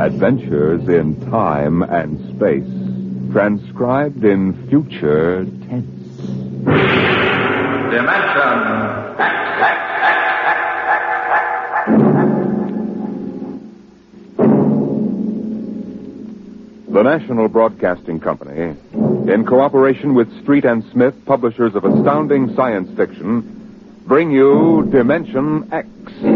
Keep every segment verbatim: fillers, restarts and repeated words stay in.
Adventures in Time and Space. Transcribed in future tense. Dimension X. The National Broadcasting Company, in cooperation with Street and Smith, publishers of astounding science fiction, bring you Dimension X.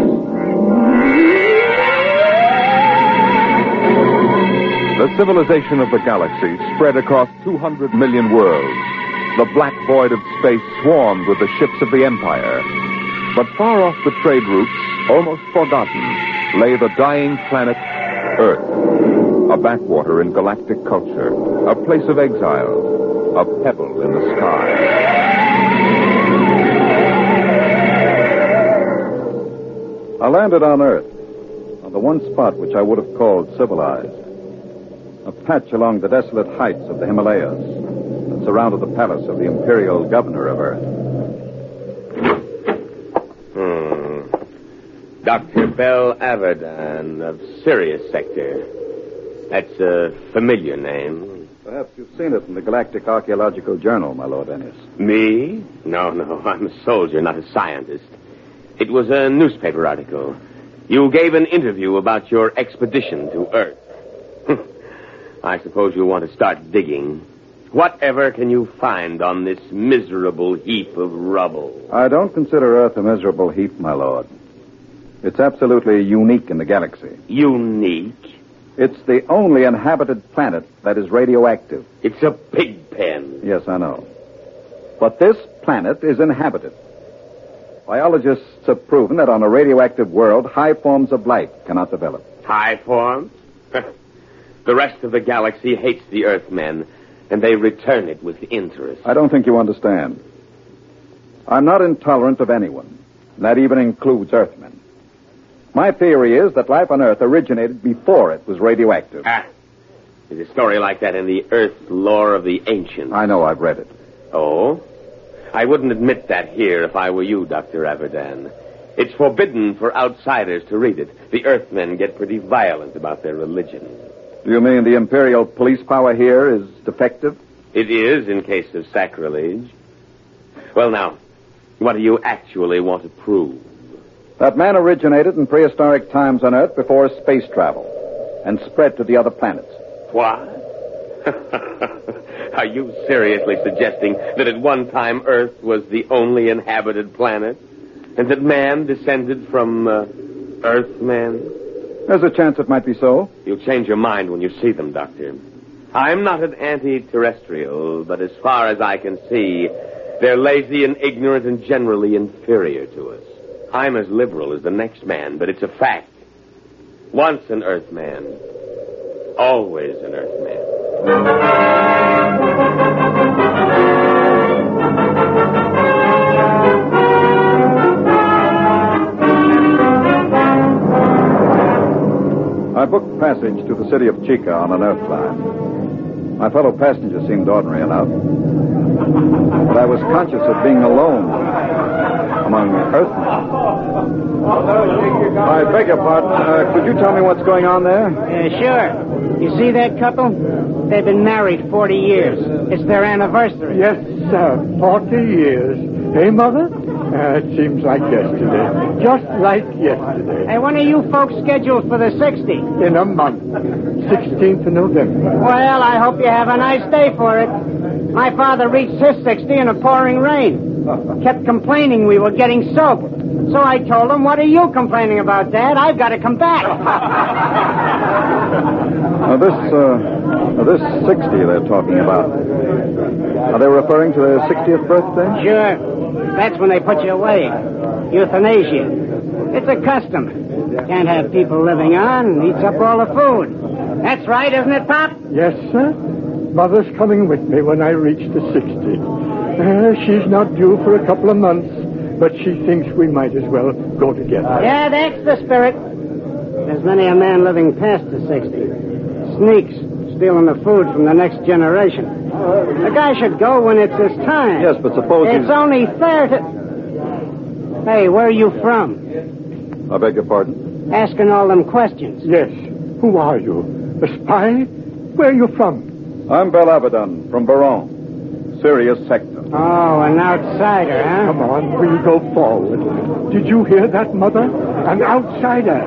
The civilization of the galaxy spread across two hundred million worlds. The black void of space swarmed with the ships of the Empire. But far off the trade routes, almost forgotten, lay the dying planet Earth. A backwater in galactic culture, a place of exile, a pebble in the sky. I landed on Earth, on the one spot which I would have called civilized. A patch along the desolate heights of the Himalayas that surrounded the palace of the imperial governor of Earth. Hmm. Doctor Bell Averdan of Sirius Sector. That's a familiar name. Perhaps you've seen it in the Galactic Archaeological Journal, my Lord Ennis. Me? No, no. I'm a soldier, not a scientist. It was a newspaper article. You gave an interview about your expedition to Earth. I suppose you want to start digging. Whatever can you find on this miserable heap of rubble? I don't consider Earth a miserable heap, my Lord. It's absolutely unique in the galaxy. Unique? It's the only inhabited planet that is radioactive. It's a pig pen. Yes, I know. But this planet is inhabited. Biologists have proven that on a radioactive world, high forms of life cannot develop. High forms? The rest of the galaxy hates the Earthmen, and they return it with interest. I don't think you understand. I'm not intolerant of anyone. And that even includes Earthmen. My theory is that life on Earth originated before it was radioactive. Ah, there's a story like that in the Earth lore of the ancients. I know, I've read it. Oh? I wouldn't admit that here if I were you, Doctor Averdan. It's forbidden for outsiders to read it. The Earthmen get pretty violent about their religion. Do you mean the Imperial police power here is defective? It is, in case of sacrilege. Well, now, what do you actually want to prove? That man originated in prehistoric times on Earth before space travel and spread to the other planets. What? Are you seriously suggesting that at one time Earth was the only inhabited planet? And that man descended from uh, Earthmen? There's a chance it might be so. You'll change your mind when you see them, Doctor. I'm not an anti-terrestrial, but as far as I can see, they're lazy and ignorant and generally inferior to us. I'm as liberal as the next man, but it's a fact. Once an Earthman, always an Earthman. I booked passage to the city of Chica on an Earth line. My fellow passengers seemed ordinary enough. But I was conscious of being alone among Earthmen. I beg your pardon. Uh, could you tell me what's going on there? Uh, sure. You see that couple? They've been married forty years. It's their anniversary. Yes, sir. Forty years. Hey, Mother? Uh, it seems like yesterday. Just like yesterday. Hey, when are you folks scheduled for the sixtieth? In a month. sixteenth of November. Well, I hope you have a nice day for it. My father reached his sixty in a pouring rain. Kept complaining we were getting soaked. So I told him, what are you complaining about, Dad? I've got to come back. Now, this, uh, now this sixty they're talking about, are they referring to their sixtieth birthday? Sure. That's when they put you away. Euthanasia. It's a custom. Can't have people living on. Eats up all the food. That's right, isn't it, Pop? Yes, sir. Mother's coming with me when I reach the sixty. Uh, she's not due for a couple of months, but she thinks we might as well go together. Yeah, that's the spirit. There's many a man living past the sixty. Sneaks, stealing the food from the next generation. A guy should go when it's his time. Yes, but suppose It's he's... only fair to... Hey, where are you from? I beg your pardon? Asking all them questions. Yes. Who are you? A spy? Where are you from? I'm Bel Abaddon from Baron, Sirius Sector. Oh, an outsider, huh? Come on, we'll go forward. Did you hear that, Mother? An outsider.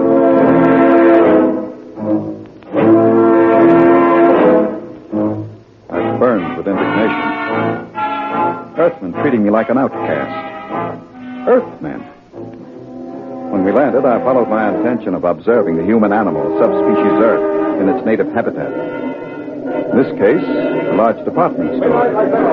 I burned with indignation. Earthmen treating me like an outcast. Earthmen. When we landed, I followed my intention of observing the human animal, subspecies Earth, in its native habitat. In this case, a large department store.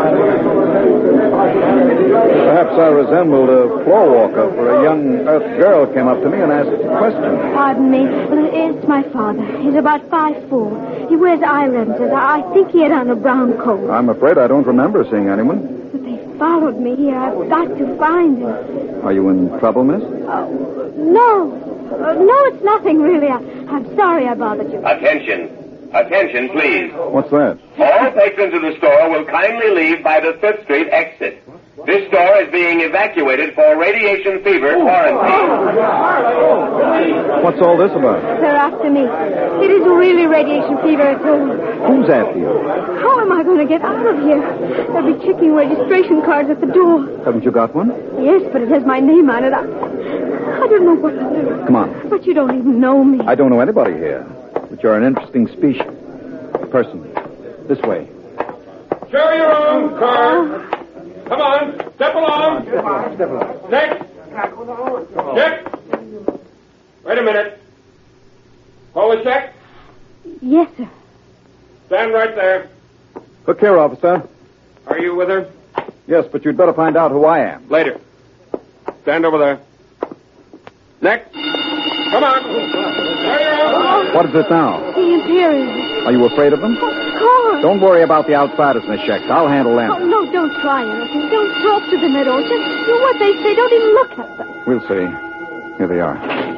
Perhaps I resembled a floor walker, for a young Earth girl came up to me and asked a question. Pardon me. It's my father. He's about five foot four. He wears eye lenses. I think he had on a brown coat. I'm afraid I don't remember seeing anyone. But they followed me here. I've got to find him. Are you in trouble, miss? Uh, no. Uh, no, it's nothing, really. I, I'm sorry I bothered you. Attention. Attention, please. What's that? All patrons of the store will kindly leave by the Fifth Street exit. This store is being evacuated for radiation fever quarantine. What's all this about? They're after me. It isn't really radiation fever at home. Who's after you? How am I going to get out of here? They'll be checking registration cards at the door. Haven't you got one? Yes, but it has my name on it. I, I don't know what to do. Come on. But you don't even know me. I don't know anybody here. But you're an interesting species. Person. This way. Show your own car. Come on. Step along. Step along. Next. Check. Wait a minute. Hold the check. Yes, sir. Stand right there. Look here, officer. Are you with her? Yes, but you'd better find out who I am. Later. Stand over there. Next. Come on. Show your own. What is it now? The Imperials. Are you afraid of them? Of course. Don't worry about the outsiders, Miss Schecht. I'll handle them. Oh, no, don't try anything. Don't talk to them at all. Just do what they say. Don't even look at them. We'll see. Here they are.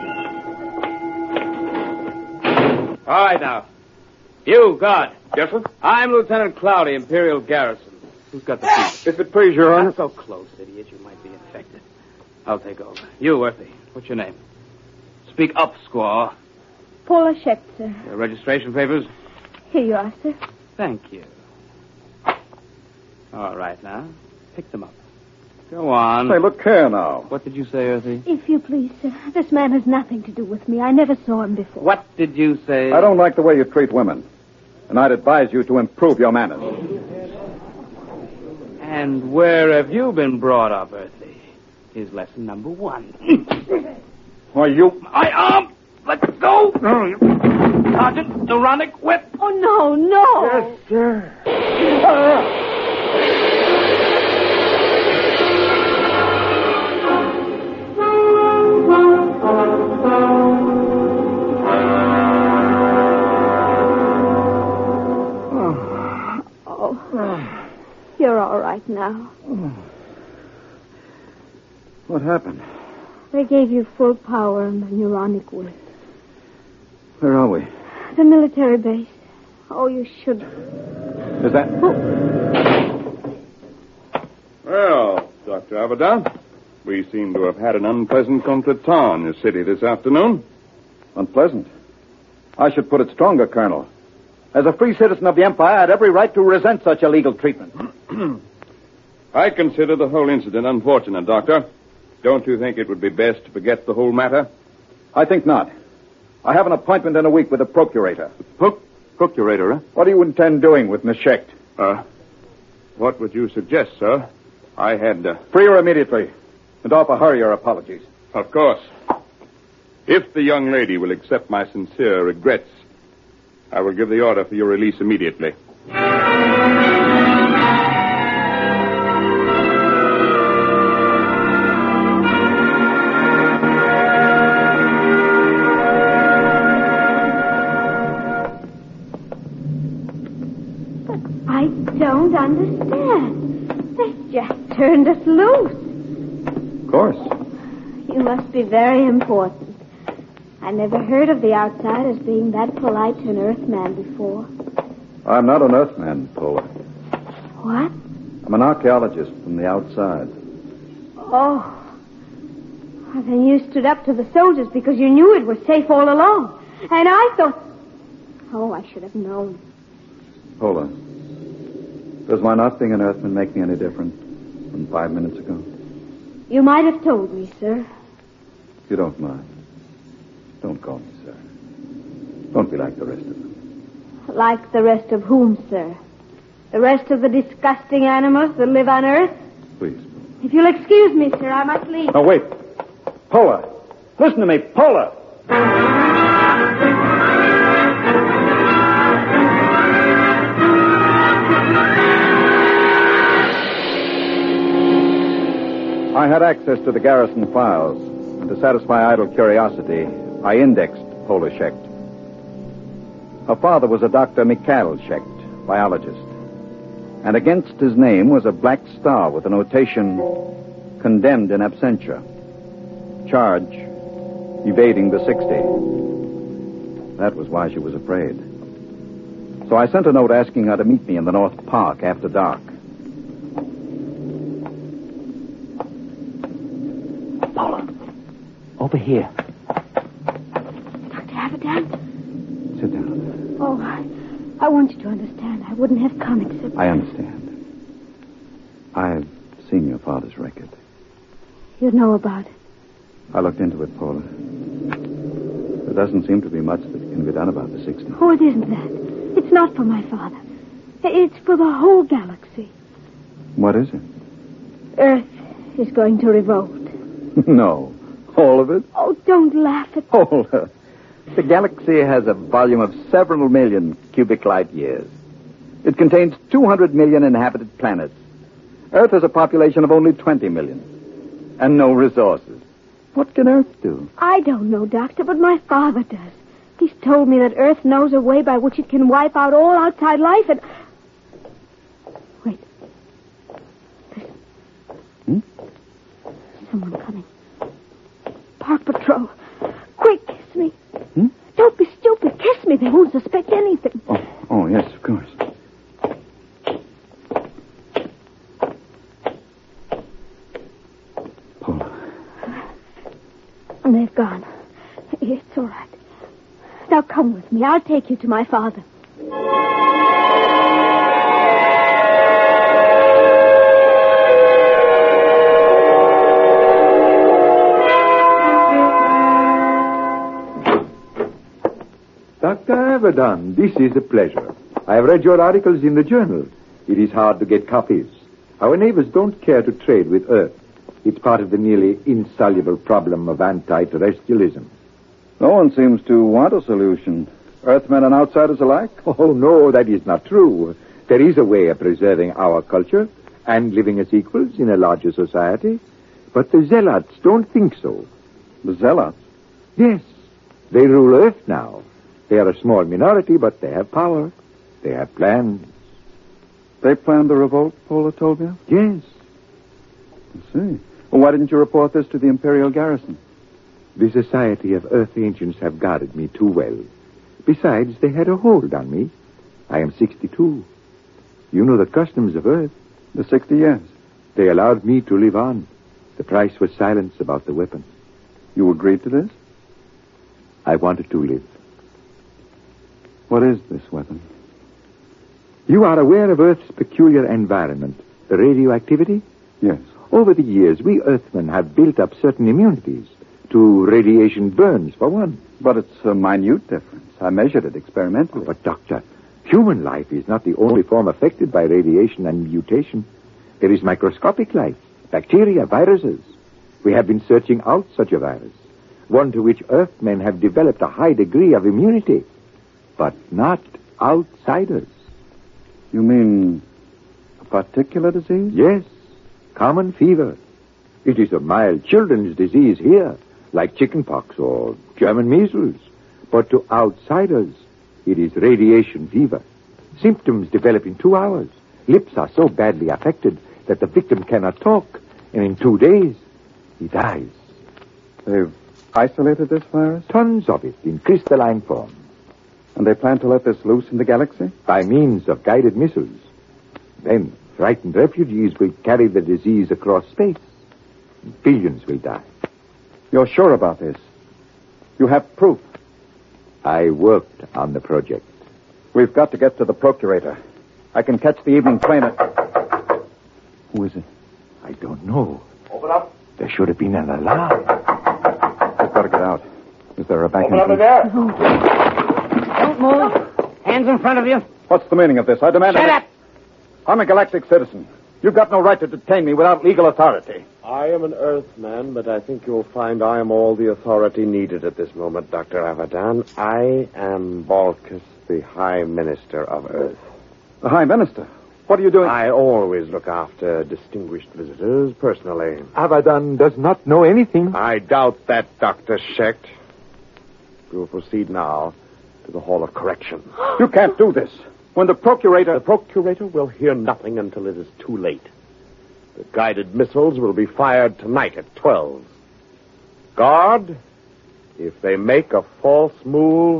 All right, now. You, guard. Yes, sir? I'm Lieutenant Cloudy, Imperial Garrison. Who's got the key? If it please your honor. Not so close, idiot. You might be infected. I'll take over. You, Earthy. What's your name? Speak up, squaw. Paula Schecht, sir. Your registration papers? Here you are, sir. Thank you. All right, now. Pick them up. Go on. Say, look here now. What did you say, Earthy? If you please, sir. This man has nothing to do with me. I never saw him before. What did you say? I don't like the way you treat women. And I'd advise you to improve your manners. And where have you been brought up, Earthy? Here's lesson number one. Why, you... My arm! Let go! Sergeant, Ironic whip. Oh, no, no. Yes, sir. Oh, you're all right now. What happened? They gave you full power and the neuronic whip. Where are we? The military base. Oh, you should... Is that... Well, Doctor Abaddon, we seem to have had an unpleasant contretemps in the city this afternoon. Unpleasant. I should put it stronger, Colonel. As a free citizen of the Empire, I had every right to resent such illegal treatment. I consider the whole incident unfortunate, Doctor. Don't you think it would be best to forget the whole matter? I think not. I have an appointment in a week with the procurator. Pro- procurator, huh? What do you intend doing with Miss Schecht? Uh, what would you suggest, sir? I had... Uh... Free her immediately, and offer her your apologies. Of course. If the young lady will accept my sincere regrets, I will give the order for your release immediately. I don't understand. They just turned us loose. Of course. You must be very important. I never heard of the outsiders being that polite to an Earthman before. I'm not an Earthman, Paula. What? I'm an archaeologist from the outside. Oh. Well, then you stood up to the soldiers because you knew it was safe all along. And I thought... Oh, I should have known. Paula, does my not being an Earthman make me any different from five minutes ago? You might have told me, sir. If you don't mind, don't call me sir. Don't be like the rest of them. Like the rest of whom, sir? The rest of the disgusting animals that live on Earth? Please. If you'll excuse me, sir, I must leave. Oh, wait. Paula, listen to me, Paula. I had access to the garrison files, and to satisfy idle curiosity, I indexed Paula Schecht. Her father was a Doctor Mikhail Schecht, biologist. And against his name was a black star with the notation, condemned in absentia. Charge, evading the sixty. That was why she was afraid. So I sent a note asking her to meet me in the North Park after dark. Paula, over here. Doctor Avedon? Sit down. Oh, I, I want you to understand. I wouldn't have come except... I understand. I've seen your father's record. You know about it. I looked into it, Paula. There doesn't seem to be much that can be done about the sixty. Oh, it isn't that. It's not for my father. It's for the whole galaxy. What is it? Earth is going to revolt. No. All of it? Oh, don't laugh at me. Paula. The galaxy has a volume of several million cubic light years. It contains two hundred million inhabited planets. Earth has a population of only twenty million. And no resources. What can Earth do? I don't know, Doctor, but my father does. He's told me that Earth knows a way by which it can wipe out all outside life and... Wait. Listen. Hmm? Someone coming. Park Patrol. Quick, kiss me. Hmm? Don't be stupid. Kiss me. They won't suspect anything. Oh, oh, yes, of course. Paula. And they've gone. It's all right. Now come with me. I'll take you to my father. Doctor Avedon, this is a pleasure. I have read your articles in the journal. It is hard to get copies. Our neighbors don't care to trade with Earth. It's part of the nearly insoluble problem of anti-terrestrialism. No one seems to want a solution. Earthmen and outsiders alike? Oh, no, that is not true. There is a way of preserving our culture and living as equals in a larger society. But the zealots don't think so. The zealots? Yes. They rule Earth now. They are a small minority, but they have power. They have plans. They planned the revolt, Paula told me? Yes. I see. Well, why didn't you report this to the Imperial garrison? The Society of Earth Ancients have guarded me too well. Besides, they had a hold on me. I am sixty-two. You know the customs of Earth. The sixty years. They allowed me to live on. The price was silence about the weapon. You agreed to this? I wanted to live. What is this weapon? You are aware of Earth's peculiar environment, the radioactivity? Yes. Over the years, we Earthmen have built up certain immunities to radiation burns, for one. But it's a minute difference. I measured it experimentally. But, Doctor, human life is not the only form affected by radiation and mutation. There is microscopic life, bacteria, viruses. We have been searching out such a virus, one to which Earthmen have developed a high degree of immunity, but not outsiders. You mean a particular disease? Yes, common fever. It is a mild children's disease here, like chickenpox or German measles. But to outsiders, it is radiation fever. Symptoms develop in two hours. Lips are so badly affected that the victim cannot talk, and in two days, he dies. They've isolated this virus? Tons of it in crystalline form. And they plan to let this loose in the galaxy? By means of guided missiles. Then, frightened refugees will carry the disease across space. Billions will die. You're sure about this? You have proof? I worked on the project. We've got to get to the Procurator. I can catch the evening train at... Who is it? I don't know. Open up. There should have been an alarm. We've got to get out. Is there a back Open up in entrance? there. Don't move. Hands in front of you. What's the meaning of this? I demand... Shut a... up. I'm a galactic citizen. You've got no right to detain me without legal authority. I am an Earthman, but I think you'll find I am all the authority needed at this moment, Doctor Abadan. I am Balkus, the High Minister of Earth. The High Minister? What are you doing? I always look after distinguished visitors personally. Abadan does not know anything. I doubt that, Doctor Shecht. We will proceed now to the Hall of Correction. You can't do this. When the Procurator... The Procurator will hear nothing until it is too late. The guided missiles will be fired tonight at twelve. Guard, if they make a false move...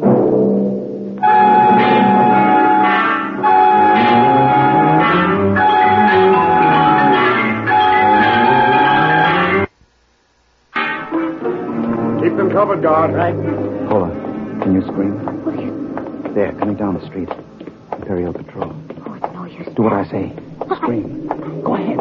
Keep them covered, guard. Right. Paula, can you scream? What are you... There, coming down the street. Imperial Patrol. Oh, it's no use. Do what I say. Scream. Go ahead.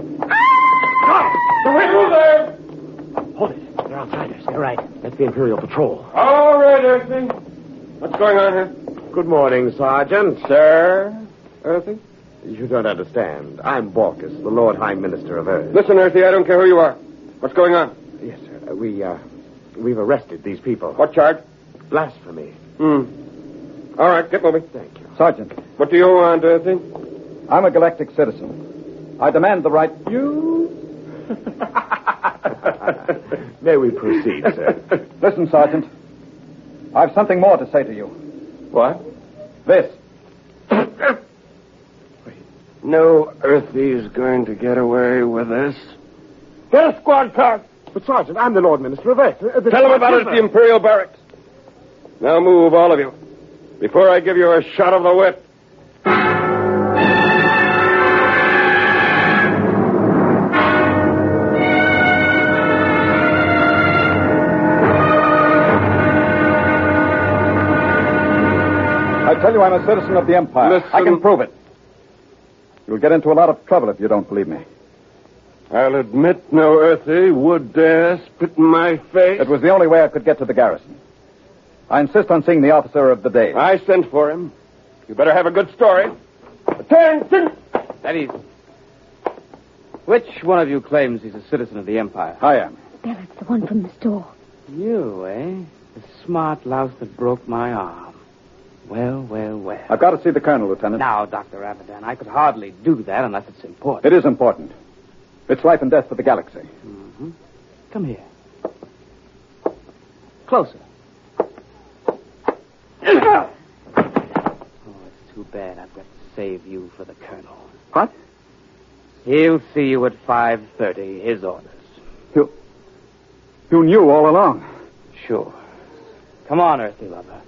The whistle there. Hold it. They're outsiders. They're right. That's the Imperial Patrol. All right, Earthy. What's going on here? Good morning, Sergeant. Sir? Earthy? You don't understand. I'm Balkus, the Lord High Minister of Earth. Listen, Earthy, I don't care who you are. What's going on? Yes, sir. We, uh, we've arrested these people. What charge? Blasphemy. Hmm. All right, get moving. Thank you. Sergeant, What do you want, Earthy? I'm a galactic citizen. I demand the right... You? May we proceed, sir? Listen, Sergeant. I've something more to say to you. What? This. No Earthy's going to get away with this. Get a squad car. But, Sergeant, I'm the Lord Minister of Earth. Uh, Tell him about it at the Imperial Barracks. Now move, all of you, before I give you a shot of the whip. I tell you I'm a citizen of the Empire. Listen. I can prove it. You'll get into a lot of trouble if you don't believe me. I'll admit no Earthy would dare spit in my face. It was the only way I could get to the garrison. I insist on seeing the officer of the day. I sent for him. You better have a good story. Attention! Steady. Which one of you claims he's a citizen of the Empire? I am. Barrett's the one from the store. You, eh? The smart louse that broke my arm. Well, well, well. I've got to see the colonel, Lieutenant. Now, Doctor Abadan, I could hardly do that unless it's important. It is important. It's life and death for the galaxy. Mm-hmm. Come here. Closer. Oh, it's too bad I've got to save you for the colonel. What? He'll see you at five thirty, his orders. You... You knew all along. Sure. Come on, Earthy lover.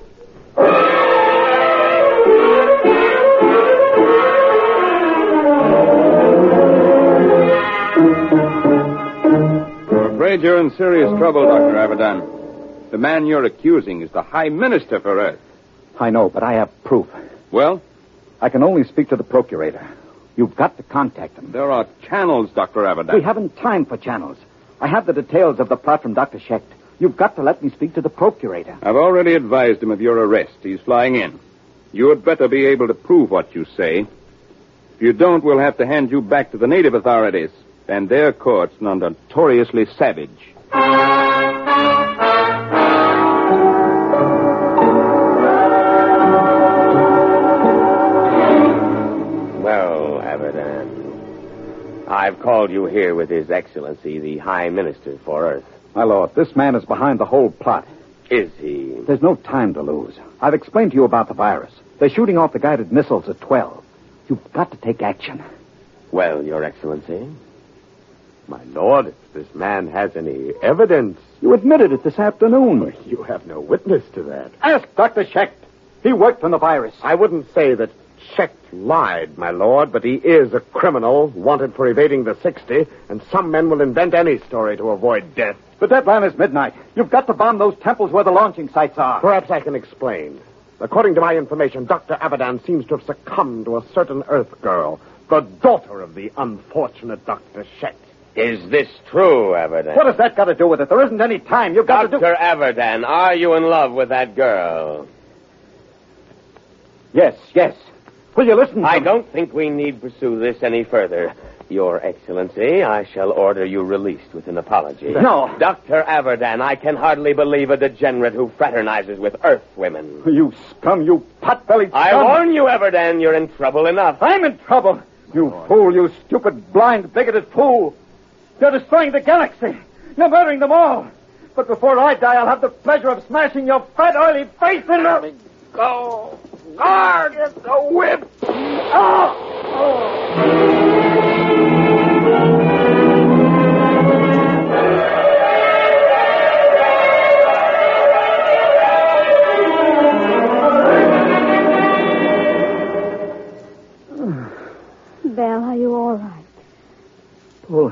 I'm afraid you're in serious trouble, Doctor Abadan. The man you're accusing is the High Minister for Earth. I know, but I have proof. Well? I can only speak to the Procurator. You've got to contact him. There are channels, Doctor Abadan. We haven't time for channels. I have the details of the plot from Doctor Shecht. You've got to let me speak to the Procurator. I've already advised him of your arrest. He's flying in. You had better be able to prove what you say. If you don't, we'll have to hand you back to the native authorities and their courts, notoriously savage. Well, Abadan, I've called you here with His Excellency, the High Minister for Earth. My lord, this man is behind the whole plot. Is he? There's no time to lose. I've explained to you about the virus. They're shooting off the guided missiles at twelve. You've got to take action. Well, Your Excellency, my lord, if this man has any evidence... You admitted it this afternoon. You have no witness to that. Ask Doctor Shecht. He worked on the virus. I wouldn't say that Schecht lied, my lord, but he is a criminal wanted for evading the sixty, and some men will invent any story to avoid death. The deadline is midnight. You've got to bomb those temples where the launching sites are. Perhaps I can explain. According to my information, Doctor Abadan seems to have succumbed to a certain Earth girl, the daughter of the unfortunate Doctor Schecht. Is this true, Abadan? What has that got to do with it? There isn't any time. You've got Doctor to do... Doctor Abadan, are you in love with that girl? Yes, yes. Will you listen to I me? don't think we need pursue this any further. Your Excellency, I shall order you released with an apology. No. Doctor Abadan, I can hardly believe a degenerate who fraternizes with Earth women. You scum, you pot-bellied scum. I warn you, Abadan, you're in trouble enough. I'm in trouble. You fool, you stupid, blind, bigoted fool. You're destroying the galaxy. You're murdering them all. But before I die, I'll have the pleasure of smashing your fat, oily face in the... Go. Guard the whip. Oh. Oh. Belle, are you all right? Paul.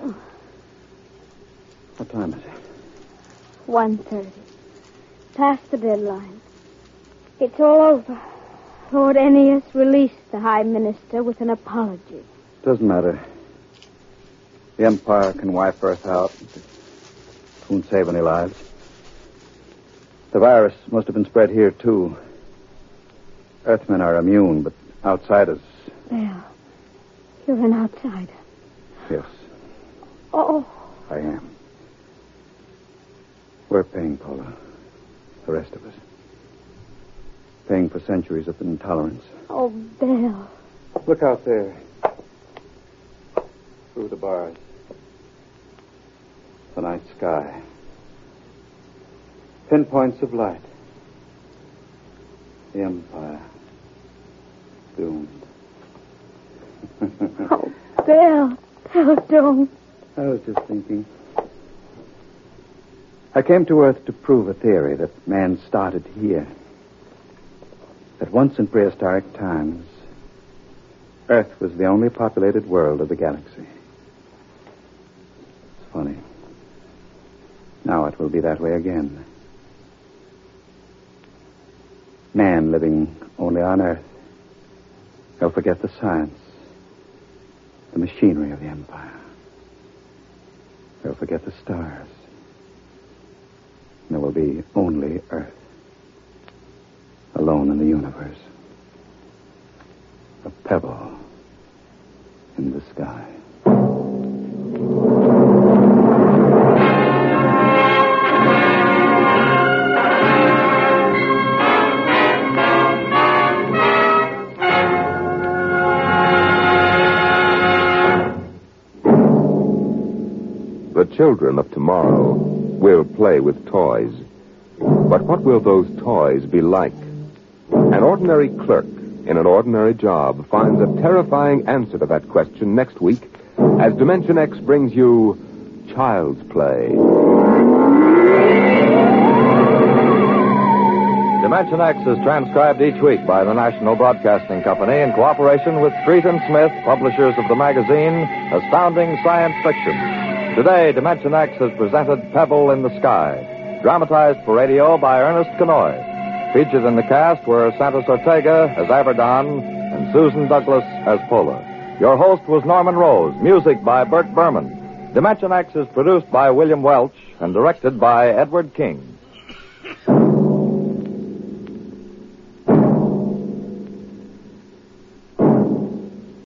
What time is it? One thirty. Past the deadline. It's all over. Lord Ennius released the High Minister with an apology. Doesn't matter. The Empire can wipe Earth out. It won't save any lives. The virus must have been spread here, too. Earthmen are immune, but outsiders... Belle, you're an outsider. Yes. Oh. I am. We're paying, Paula. The rest of us. Paying for centuries of intolerance. Oh, Belle. Look out there. Through the bars. The night sky. Pinpoints of light. The Empire. Doomed. Oh, Belle. Belle, don't. I was just thinking. I came to Earth to prove a theory that man started here. That once in prehistoric times, Earth was the only populated world of the galaxy. It's funny. Now it will be that way again. Man living only on Earth. He'll forget the science, the machinery of the Empire. He'll forget the stars. And there will be only Earth. Alone in the universe. A pebble in the sky. The children of tomorrow will play with toys. But what will those toys be like? An ordinary clerk in an ordinary job finds a terrifying answer to that question next week as Dimension X brings you Child's Play. Dimension X is transcribed each week by the National Broadcasting Company in cooperation with Street and Smith, publishers of the magazine Astounding Science Fiction. Today, Dimension X has presented Pebble in the Sky, dramatized for radio by Ernest Kenoy. Featured in the cast were Santos Ortega as Abadan and Susan Douglas as Pola. Your host was Norman Rose, music by Burt Berman. Dimension X is produced by William Welch and directed by Edward King.